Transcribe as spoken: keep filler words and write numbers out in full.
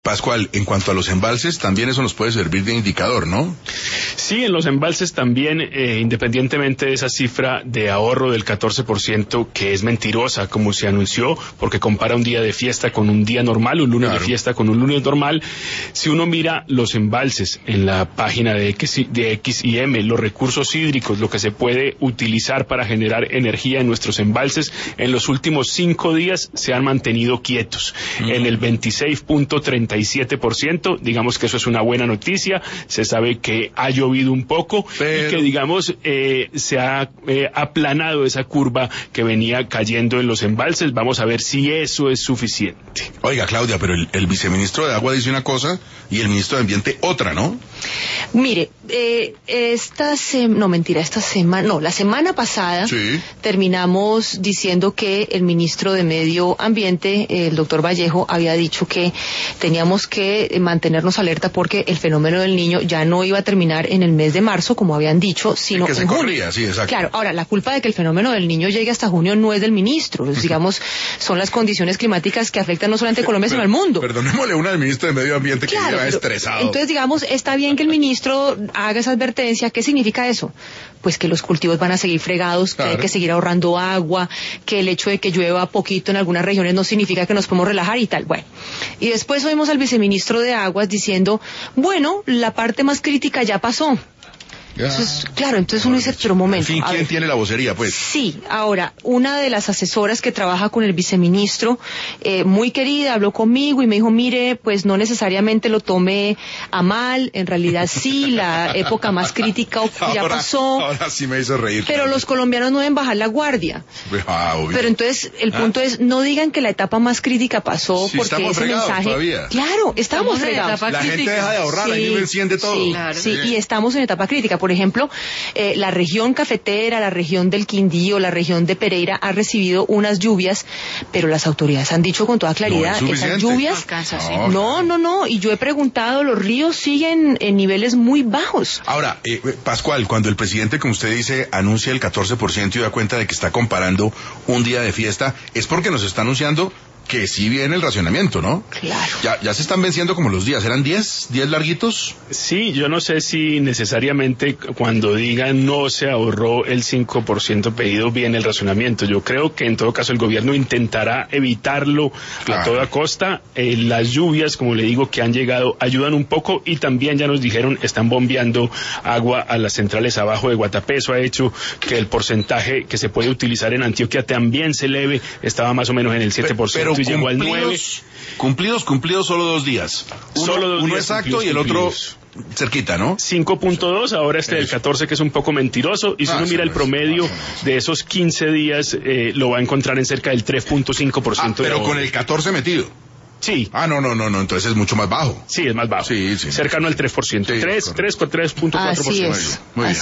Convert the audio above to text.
Pascual, en cuanto a los embalses, también eso nos puede servir de indicador, ¿no? Sí, en los embalses también, eh, independientemente de esa cifra de ahorro del catorce por ciento, que es mentirosa, como se anunció, porque compara un día de fiesta con un día normal, un lunes claro. de fiesta con un lunes normal. Si uno mira los embalses en la página de X, de X y M, los recursos hídricos, lo que se puede utilizar para generar energía en nuestros embalses, en los últimos cinco días se han mantenido quietos, mm. en el veintiséis punto treinta y siete por ciento, digamos que eso es una buena noticia. Se sabe que ha llovido un poco, pero... y que digamos eh, se ha eh, aplanado esa curva que venía cayendo en los embalses. Vamos a ver si eso es suficiente. Oiga, Claudia, pero el, el viceministro de Agua dice una cosa y el ministro de Ambiente otra, ¿no? Mire, eh, esta semana, no mentira, esta semana, no, la semana pasada sí. terminamos diciendo que el ministro de Medio Ambiente, el doctor Vallejo, había dicho que teníamos que mantenernos alerta porque el fenómeno del Niño ya no iba a terminar en el mes de marzo, como habían dicho, sino que se en junio. Corría, sí, exacto. Claro, ahora, la culpa de que el fenómeno del Niño llegue hasta junio no es del ministro, es, digamos, son las condiciones climáticas que afectan no solamente a Colombia, sino al mundo. Perdonémosle una al ministro de Medio Ambiente que claro, lleva estresado. Entonces, digamos, está bien que el ministro haga esa advertencia. ¿Qué significa eso? Pues que los cultivos van a seguir fregados, claro. que hay que seguir ahorrando agua, que el hecho de que llueva poquito en algunas regiones no significa que nos podemos relajar y tal. Bueno, y después oímos al viceministro de Aguas diciendo, bueno, la parte más crítica ya pasó. Entonces, claro, entonces uno dice, pero un momento. En fin, ¿quién ver, tiene la vocería, pues? Sí, ahora, una de las asesoras que trabaja con el viceministro, eh, muy querida, habló conmigo y me dijo, mire, pues no necesariamente lo tome a mal, en realidad sí, la época más crítica ya ahora, pasó. Ahora sí me hizo reír. Pero los colombianos no deben bajar la guardia. Ah, obvio. Pero entonces, el ah. punto es, no digan que la etapa más crítica pasó, sí, porque ese mensaje... Todavía. Claro, estamos, estamos fregados. La crítica. gente deja de ahorrar, sí, ahí uno enciende todo. Sí, claro. sí, y estamos en etapa crítica. Por ejemplo, Eh, la región cafetera, la región del Quindío, la región de Pereira ha recibido unas lluvias, pero las autoridades han dicho con toda claridad, no esas lluvias, no, alcanza, sí. no, no, no, y yo he preguntado, los ríos siguen en niveles muy bajos. Ahora, eh, Pascual, cuando el presidente, como usted dice, anuncia el catorce por ciento y da cuenta de que está comparando un día de fiesta, es porque nos está anunciando que sí viene el racionamiento, ¿no? Claro. Ya, ya se están venciendo como los días. ¿Eran diez? ¿diez larguitos? Sí, yo no sé si necesariamente cuando digan no se ahorró el cinco por ciento pedido viene el racionamiento. Yo creo que en todo caso el gobierno intentará evitarlo claro. a toda costa. Eh, las lluvias, como le digo, que han llegado ayudan un poco y también ya nos dijeron están bombeando agua a las centrales abajo de Guatapé. Eso ha hecho que el porcentaje que se puede utilizar en Antioquia también se eleve. Estaba más o menos en el siete por ciento. Pero, pero llegó al nueve. Cumplidos, cumplidos solo dos días. Uno, solo dos uno días exacto y el otro cerquita, ¿no? cinco punto dos, ahora este del catorce que es un poco mentiroso, y si ah, uno mira el promedio de esos quince días, eh, lo va a encontrar en cerca del tres punto cinco por ciento. Ah, pero de con el catorce metido. Sí. Ah, no, no, no, no, entonces es mucho más bajo. Sí, es más bajo. Sí, sí. Cercano al tres por ciento. Sí, tres, tres, tres punto cuatro por ciento. Así es. Muy bien.